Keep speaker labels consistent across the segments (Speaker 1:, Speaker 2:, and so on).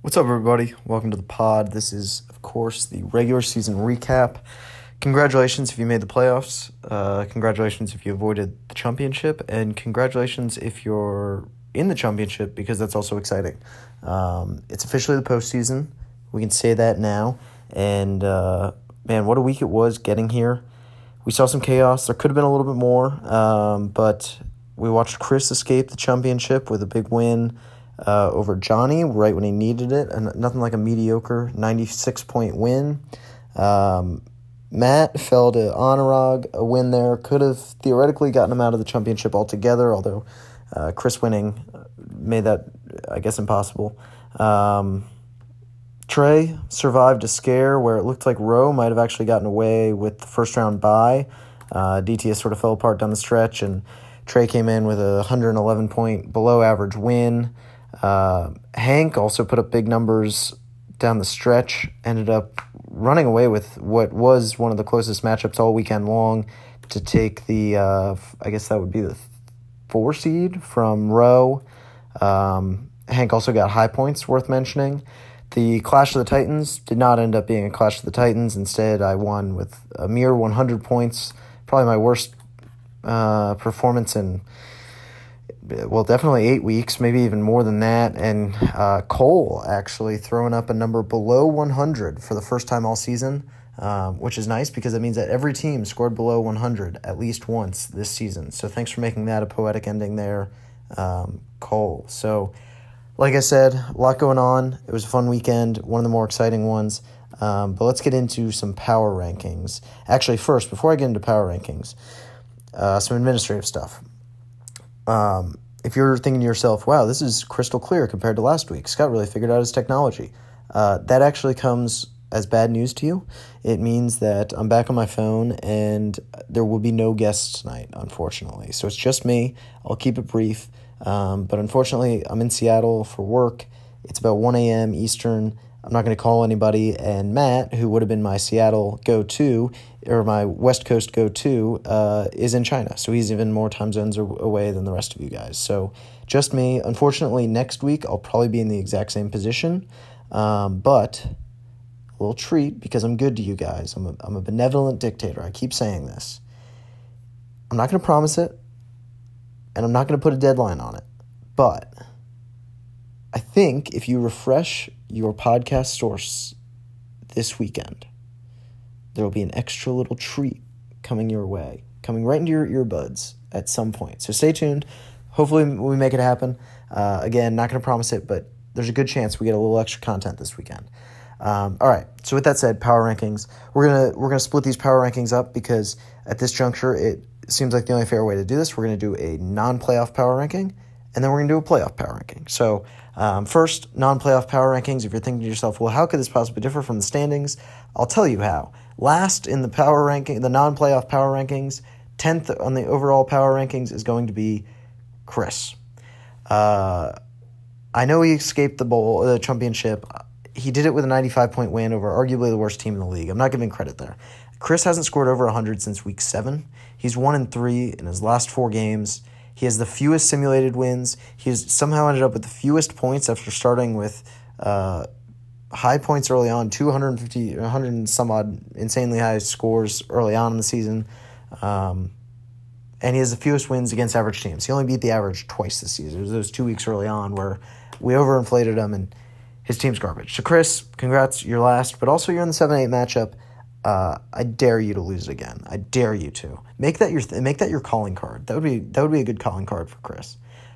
Speaker 1: What's up, everybody? Welcome to the pod. This is, of course, the regular season recap. Congratulations if you made the playoffs. Congratulations if you avoided the championship. And congratulations if you're in the championship, because that's also exciting. It's officially the postseason. We can say that now. And, man, what a week it was getting here. We saw some chaos. There could have been a little bit more. But we watched Chris escape the championship with a big win over Johnny right when he needed it, and nothing like a mediocre 96-point win. Matt fell to Anurag, a win there. Could have theoretically gotten him out of the championship altogether, although Chris winning made that, I guess, impossible. Trey survived a scare where it looked like Rowe might have actually gotten away with the first-round bye. DTS sort of fell apart down the stretch, and Trey came in with a 111-point below-average win. Hank also put up big numbers down the stretch, ended up running away with what was one of the closest matchups all weekend long to take the, I guess that would be the 4 seed from Rowe. Hank also got high points worth mentioning. The Clash of the Titans did not end up being a Clash of the Titans. Instead, I won with a mere 100 points, probably my worst performance in, well, definitely 8 weeks, maybe even more than that. And Cole actually throwing up a number below 100 for the first time all season, which is nice because it means that every team scored below 100 at least once this season. So thanks for making that a poetic ending there, Cole. So, like I said, a lot going on. It was a fun weekend, one of the more exciting ones. But let's get into some power rankings. Actually, first, before I get into power rankings, some administrative stuff. If you're thinking to yourself, wow, this is crystal clear compared to last week, Scott really figured out his technology. That actually comes as bad news to you. It means that I'm back on my phone and there will be no guests tonight, unfortunately. So it's just me. I'll keep it brief. But unfortunately, I'm in Seattle for work. It's about 1 a.m. Eastern. I'm not going to call anybody. And Matt, who would have been my Seattle go-to, or my West Coast go-to, is in China. So he's even more time zones away than the rest of you guys. So just me. Unfortunately, next week, I'll probably be in the exact same position. But a little treat, because I'm good to you guys. I'm a benevolent dictator. I keep saying this. I'm not going to promise it, and I'm not going to put a deadline on it. But I think if you refresh your podcast source this weekend, there will be an extra little treat coming your way, coming right into your earbuds at some point. So stay tuned. Hopefully we make it happen. Again, not going to promise it, but there's a good chance we get a little extra content this weekend. All right. So with that said, power rankings. We're gonna split these power rankings up because at this juncture it seems like the only fair way to do this. We're going to do a non-playoff power ranking, and then we're going to do a playoff power ranking. So first, non-playoff power rankings. If you're thinking to yourself, well, how could this possibly differ from the standings? I'll tell you how. Last in the power ranking, the non-playoff power rankings, 10th on the overall power rankings is going to be Chris. I know he escaped the championship. He did it with a 95-point win over arguably the worst team in the league. I'm not giving credit there. Chris hasn't scored over 100 since week 7. He's 1-3 in his last 4 games. He has the fewest simulated wins. He has somehow ended up with the fewest points after starting with high points early on, 250, 100 and some odd insanely high scores early on in the season. And he has the fewest wins against average teams. He only beat the average twice this season. It was those 2 weeks early on where we overinflated him and his team's garbage. So Chris, congrats, you're last, but also you're in the 7-8 matchup. I dare you to lose it again. I dare you to make that your calling card. That would be a good calling card for Chris.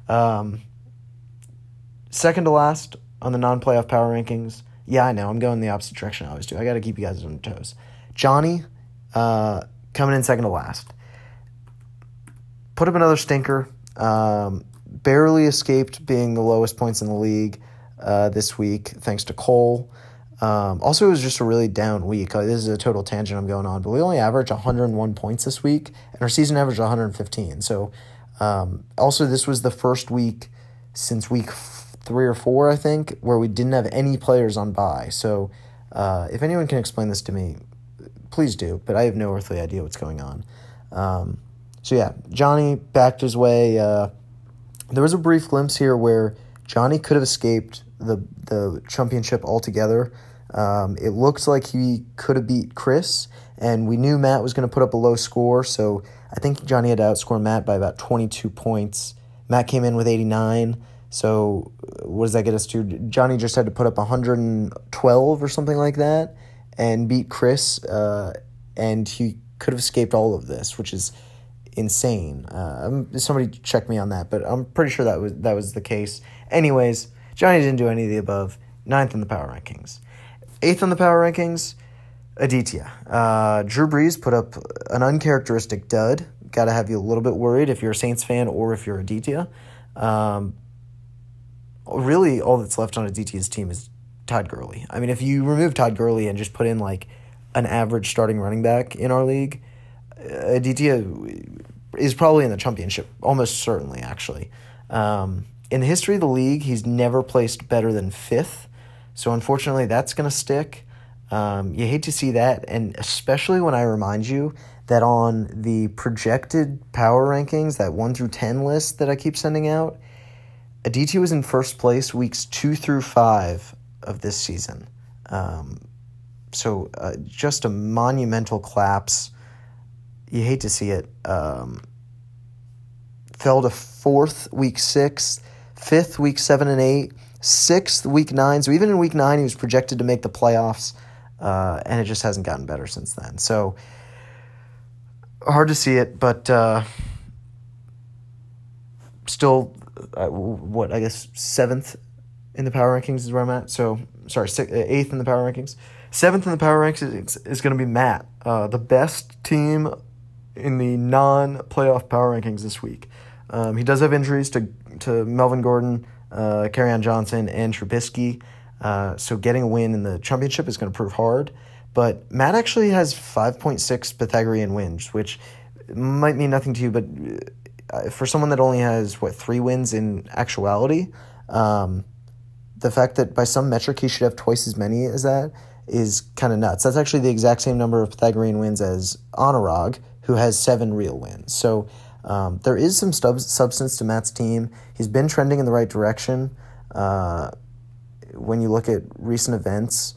Speaker 1: Second to last on the non-playoff power rankings. Yeah, I know I'm going the opposite direction I always do. I got to keep you guys on your toes. Johnny, coming in second to last. Put up another stinker. Barely escaped being the lowest points in the league this week, thanks to Cole. Also, it was just a really down week. This is a total tangent I'm going on, but we only averaged 101 points this week, and our season averaged 115. So, also, this was the first week since week 3 or 4, I think, where we didn't have any players on bye. So, if anyone can explain this to me, please do, but I have no earthly idea what's going on. So, yeah, Johnny backed his way. There was a brief glimpse here where Johnny could have escaped the championship altogether. It looked like he could have beat Chris, and we knew Matt was going to put up a low score, so I think Johnny had to outscore Matt by about 22 points. Matt came in with 89, so what does that get us to? Johnny just had to put up 112 or something like that and beat Chris, and he could have escaped all of this, which is insane. Somebody check me on that, but I'm pretty sure that was the case. Anyways, Johnny didn't do any of the above. 9th in the power rankings. 8th in the power rankings, Aditya. Drew Brees put up an uncharacteristic dud. Got to have you a little bit worried if you're a Saints fan or if you're Aditya. Really, all that's left on Aditya's team is Todd Gurley. I mean, if you remove Todd Gurley and just put in like an average starting running back in our league, Aditya is probably in the championship, almost certainly, actually. In the history of the league, he's never placed better than 5th. So unfortunately, that's going to stick. You hate to see that, and especially when I remind you that on the projected power rankings, that 1 through 10 list that I keep sending out, Aditya was in first place weeks 2 through 5 of this season. So just a monumental collapse. You hate to see it. Fell to 4th week 6, 5th week 7 and 8. 6th, week 9. So even in week 9, he was projected to make the playoffs, and it just hasn't gotten better since then. So hard to see it, but still, I guess 7th in the power rankings is where I'm at. So, 8th in the power rankings. 7th in the power rankings is going to be Matt, the best team in the non-playoff power rankings this week. He does have injuries to Melvin Gordon, Kerryon Johnson, and Trubisky. So getting a win in the championship is going to prove hard. But Matt actually has 5.6 Pythagorean wins, which might mean nothing to you, but for someone that only has, 3 wins in actuality, the fact that by some metric he should have twice as many as that is kind of nuts. That's actually the exact same number of Pythagorean wins as Anurag, who has 7 real wins. So there is some substance to Matt's team. He's been trending in the right direction. When you look at recent events,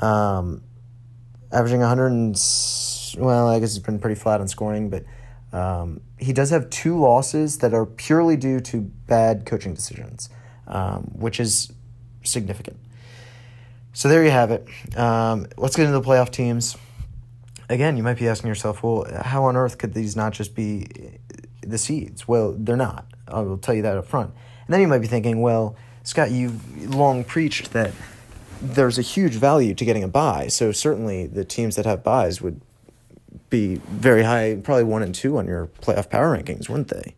Speaker 1: averaging 100 I guess he's been pretty flat on scoring, but he does have 2 losses that are purely due to bad coaching decisions, which is significant. So there you have it. Let's get into the playoff teams. Again, you might be asking yourself, well, how on earth could these not just be the seeds? Well, they're not. I will tell you that up front. And then you might be thinking, well, Scott, you've long preached that there's a huge value to getting a bye, so certainly the teams that have byes would be very high, probably 1 and 2 on your playoff power rankings, wouldn't they?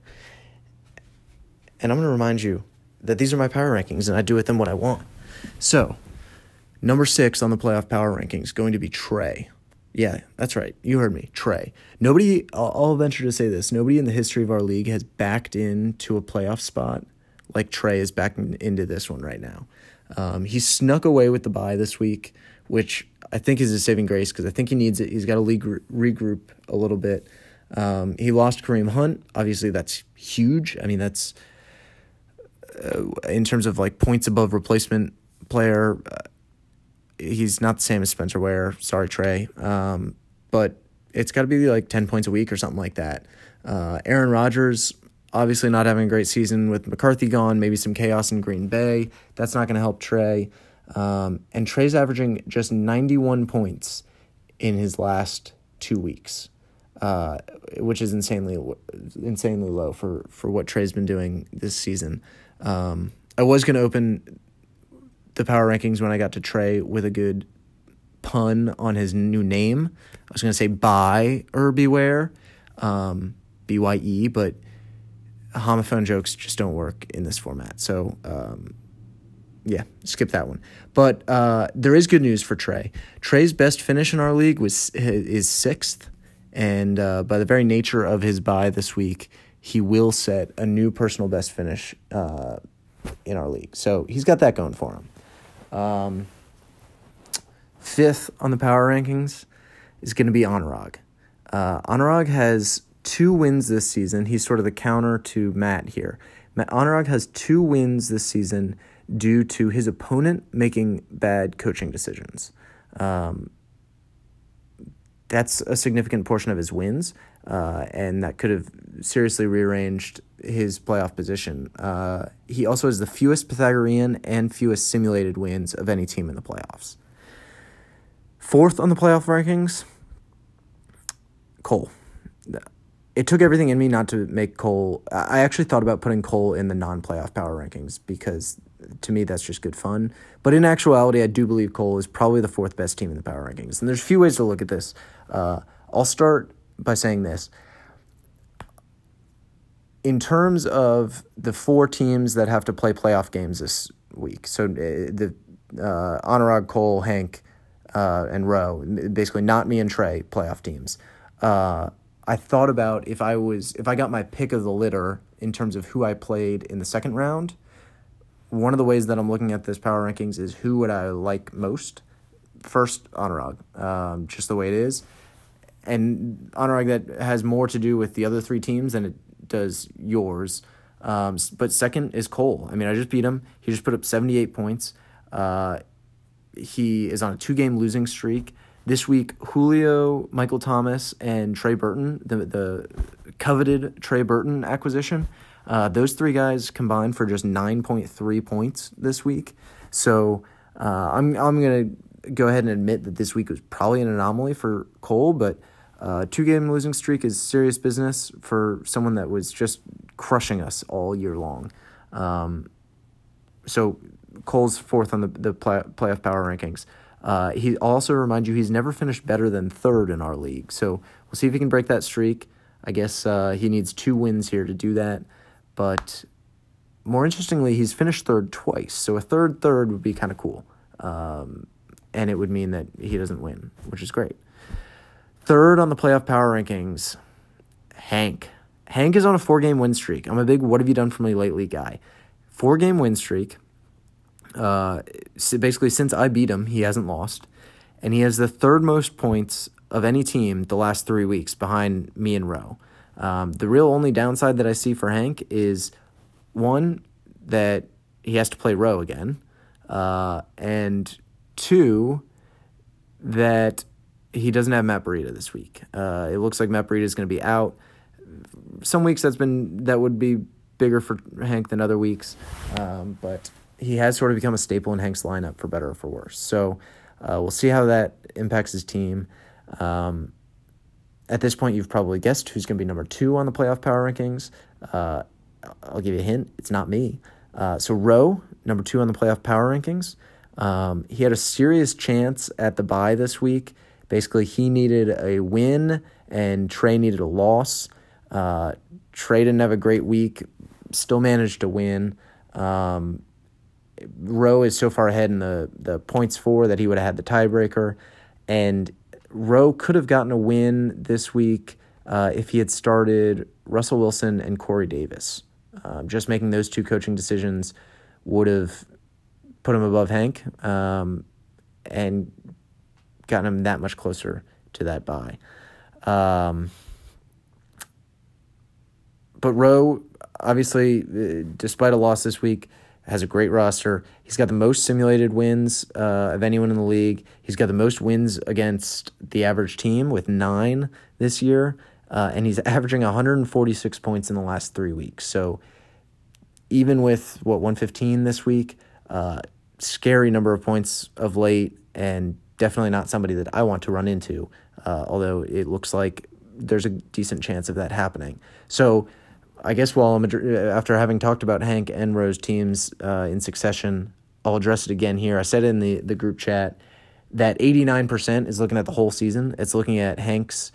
Speaker 1: And I'm going to remind you that these are my power rankings, and I do with them what I want. So, number 6 on the playoff power rankings, going to be Trey. Yeah, that's right. You heard me. Trey. Nobody, I'll venture to say this, nobody in the history of our league has backed into a playoff spot like Trey is backing into this one right now. He snuck away with the bye this week, which I think is a saving grace because I think he needs it. He's got to regroup a little bit. He lost Kareem Hunt. Obviously, that's huge. I mean, that's in terms of like points above replacement player, he's not the same as Spencer Ware. Sorry, Trey. But it's got to be like 10 points a week or something like that. Aaron Rodgers, obviously not having a great season with McCarthy gone, maybe some chaos in Green Bay. That's not going to help Trey. And Trey's averaging just 91 points in his last 2 weeks, which is insanely low for what Trey's been doing this season. I was going to open the power rankings when I got to Trey with a good pun on his new name. I was going to say buy or beware, BYE, but homophone jokes just don't work in this format. So, yeah, skip that one. But there is good news for Trey. Trey's best finish in our league is 6th, and by the very nature of his bye this week, he will set a new personal best finish in our league. So he's got that going for him. 5th on the power rankings is going to be Anurag. Anurag has 2 wins this season. He's sort of the counter to Matt here. Anurag has 2 wins this season due to his opponent making bad coaching decisions. That's a significant portion of his wins, and that could have seriously rearranged his playoff position. He also has the fewest Pythagorean and fewest simulated wins of any team in the playoffs. Fourth on the playoff rankings, Cole. It took everything in me not to make Cole. I actually thought about putting Cole in the non-playoff power rankings because to me that's just good fun. But in actuality, I do believe Cole is probably the fourth best team in the power rankings. And there's a few ways to look at this. I'll start by saying this. In terms of the four teams that have to play playoff games this week, so the Anurag, Cole, Hank, and Rowe, basically not me and Trey playoff teams. I thought about if I got my pick of the litter in terms of who I played in the second round, one of the ways that I'm looking at this power rankings is who would I like most. First, Anurag, just the way it is. And Anurag, that has more to do with the other three teams than it does yours. But second is Cole. I mean, I just beat him. He just put up 78 points. He is on a 2-game losing streak. This week, Julio, Michael Thomas, and Trey Burton, the coveted Trey Burton acquisition, those three guys combined for just 9.3 points this week. So I'm going to go ahead and admit that this week was probably an anomaly for Cole, but 2-game losing streak is serious business for someone that was just crushing us all year long. So Cole's fourth on the playoff power rankings. He also remind you he's never finished better than third in our league. So we'll see if he can break that streak. I guess he needs 2 wins here to do that. But more interestingly, he's finished third twice. So a third would be kind of cool. And it would mean that he doesn't win, which is great. Third on the playoff power rankings, Hank. Hank is on a 4-game win streak. I'm a big what have you done for me lately guy. 4-game win streak. So basically, since I beat him, he hasn't lost. And he has the third most points of any team the last 3 weeks behind me and Rowe. The real only downside that I see for Hank is, one, that he has to play Rowe again. And 2, that he doesn't have Matt Breida this week. It looks like Matt Breida is going to be out. Some weeks that would be bigger for Hank than other weeks. But he has sort of become a staple in Hank's lineup for better or for worse. So we'll see how that impacts his team. At this point, you've probably guessed who's going to be number 2 on the playoff power rankings. I'll give you a hint. It's not me. So Rowe, number 2 on the playoff power rankings. He had a serious chance at the bye this week. Basically, he needed a win, and Trey needed a loss. Trey didn't have a great week, still managed to win. Rowe is so far ahead in the points for that he would have had the tiebreaker. And Rowe could have gotten a win this week if he had started Russell Wilson and Corey Davis. Just making those 2 coaching decisions would have put him above Hank and gotten him that much closer to that bye. But Rowe, obviously, despite a loss this week, has a great roster. He's got the most simulated wins of anyone in the league. He's got the most wins against the average team with 9 this year. And he's averaging 146 points in the last 3 weeks. So even with, 115 this week, scary number of points of late, and definitely not somebody that I want to run into, although it looks like there's a decent chance of that happening. So I guess after having talked about Hank and Rowe's teams in succession, I'll address it again here. I said in the group chat that 89% is looking at the whole season. It's looking at Hank's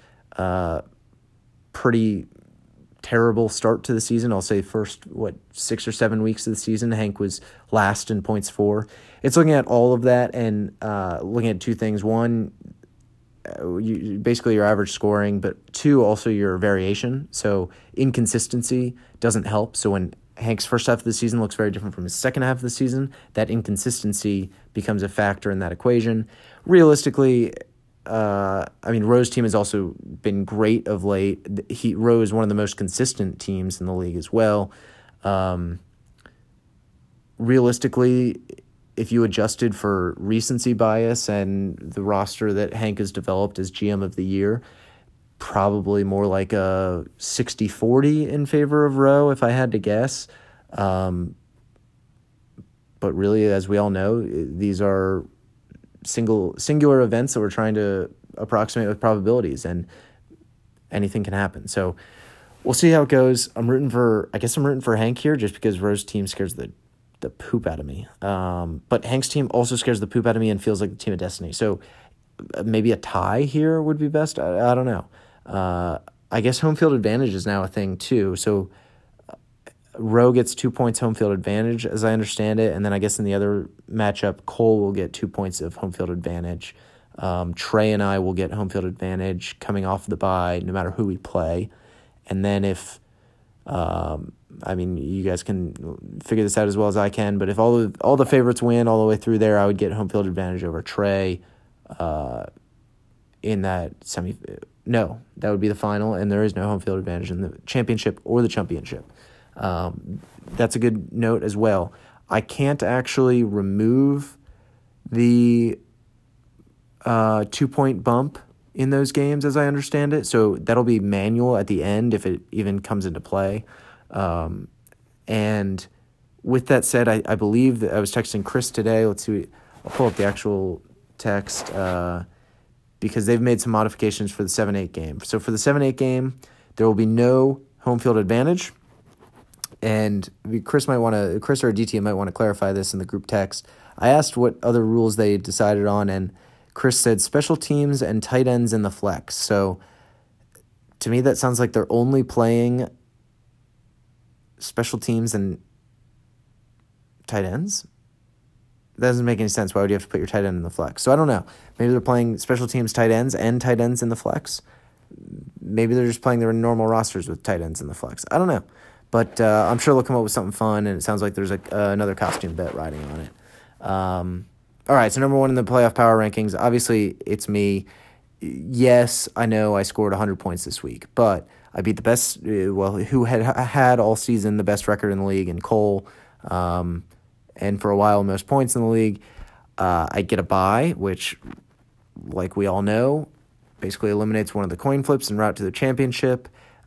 Speaker 1: pretty terrible start to the season. I'll say first, 6 or 7 weeks of the season, Hank was last in points for. It's looking at all of that and looking at 2 things. One, basically your average scoring, but 2, also your variation. So inconsistency doesn't help. So when Hank's first half of the season looks very different from his second half of the season, that inconsistency becomes a factor in that equation. Realistically, Rowe's team has also been great of late. Rowe is one of the most consistent teams in the league as well. realistically, if you adjusted for recency bias and the roster that Hank has developed as GM of the year, probably more like a 60-40 in favor of Rowe, if I had to guess. But really, as we all know, these are singular events that we're trying to approximate with probabilities, and anything can happen. So we'll see how it goes. I'm rooting for Hank here, just because Rowe's team scares the poop out of me. But Hank's team also scares the poop out of me and feels like the team of destiny. So maybe a tie here would be best. I don't know. I guess home field advantage is now a thing too. So Rowe gets 2 points home field advantage, as I understand it. And then I guess in the other matchup, Cole will get 2 points of home field advantage. Trey and I will get home field advantage coming off the bye, no matter who we play. And then if, you guys can figure this out as well as I can, but if all the favorites win all the way through there, I would get home field advantage over Trey in that No, that would be the final, and there is no home field advantage in the championship or the championship. That's a good note as well. I can't actually remove the 2-point bump in those games, as I understand it. So that'll be manual at the end if it even comes into play. And with that said, I believe that I was texting Chris today. Let's see. I'll pull up the actual text because they've made some modifications for the 7-8 game. So for the 7-8 game, there will be no home field advantage. And Chris or DT might want to clarify this in the group text. I asked what other rules they decided on, and Chris said special teams and tight ends in the flex. So to me, that sounds like they're only playing special teams and tight ends. That doesn't make any sense. Why would you have to put your tight end in the flex? So I don't know. Maybe they're playing special teams, tight ends, and tight ends in the flex. Maybe they're just playing their normal rosters with tight ends in the flex. I don't know. But I'm sure they'll come up with something fun, and it sounds like there's another costume bet riding on it. All right, so number one in the playoff power rankings, obviously it's me. Yes, I know I scored 100 points this week, but I beat the best, who had all season the best record in the league, in Cole, and for a while most points in the league. I get a bye, which, like we all know, basically eliminates one of the coin flips en route to the championship.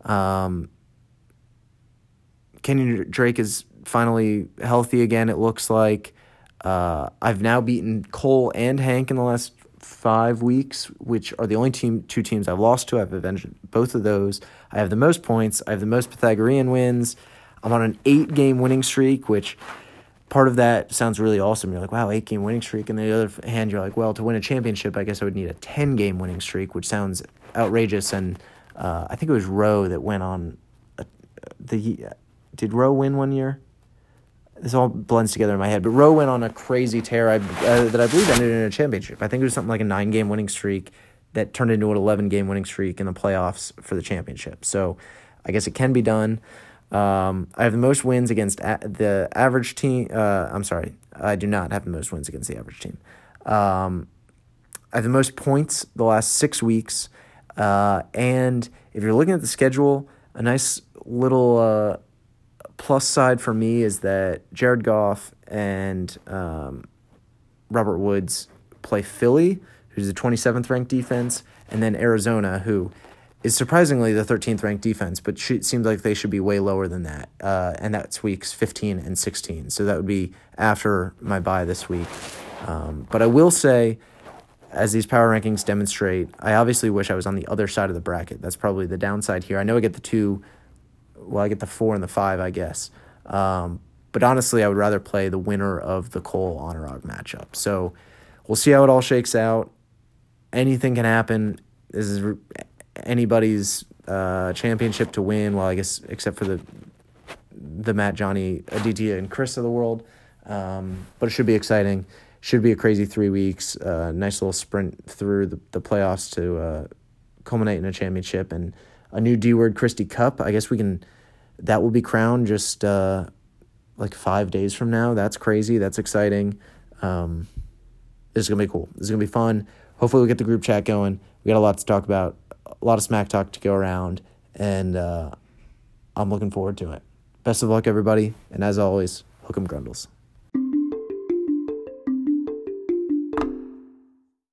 Speaker 1: Kenyon Drake is finally healthy again, it looks like. I've now beaten Cole and Hank in the last 5 weeks, which are the only two teams I've lost to. I've avenged both of those. I have the most points. I have the most Pythagorean wins. I'm on an 8-game winning streak, which part of that sounds really awesome. You're like, wow, 8-game winning streak. And on the other hand, you're like, well, to win a championship, I guess I would need a 10-game winning streak, which sounds outrageous. And I think it was Rowe that went on did Rowe win one year? This all blends together in my head. But Rowe went on a crazy tear that I believe ended in a championship. I think it was something like a 9-game winning streak that turned into an 11-game winning streak in the playoffs for the championship. So I guess it can be done. I have the most wins against the average team. I do not have the most wins against the average team. I have the most points the last 6 weeks. And if you're looking at the schedule, a nice little plus side for me is that Jared Goff and Robert Woods play Philly, who's the 27th ranked defense, and then Arizona, who is surprisingly the 13th ranked defense, but seems like they should be way lower than that. And that's weeks 15 and 16. So that would be after my bye this week. But I will say, as these power rankings demonstrate, I obviously wish I was on the other side of the bracket. That's probably the downside here. I know I get I get the 4 and the 5, I guess. But honestly, I would rather play the winner of the Cole-Honorog matchup. So we'll see how it all shakes out. Anything can happen. This is anybody's championship to win, well, I guess except for the Matt, Johnny, Aditya, and Chris of the world. But it should be exciting. Should be a crazy 3 weeks. Nice little sprint through the playoffs to culminate in a championship and a new D-Word Christie Cup. I guess that will be crowned just like 5 days from now. That's crazy. That's exciting. This is going to be cool. This is going to be fun. Hopefully we'll get the group chat going. We got a lot to talk about, a lot of smack talk to go around, and I'm looking forward to it. Best of luck, everybody. And as always, hook 'em Grundles.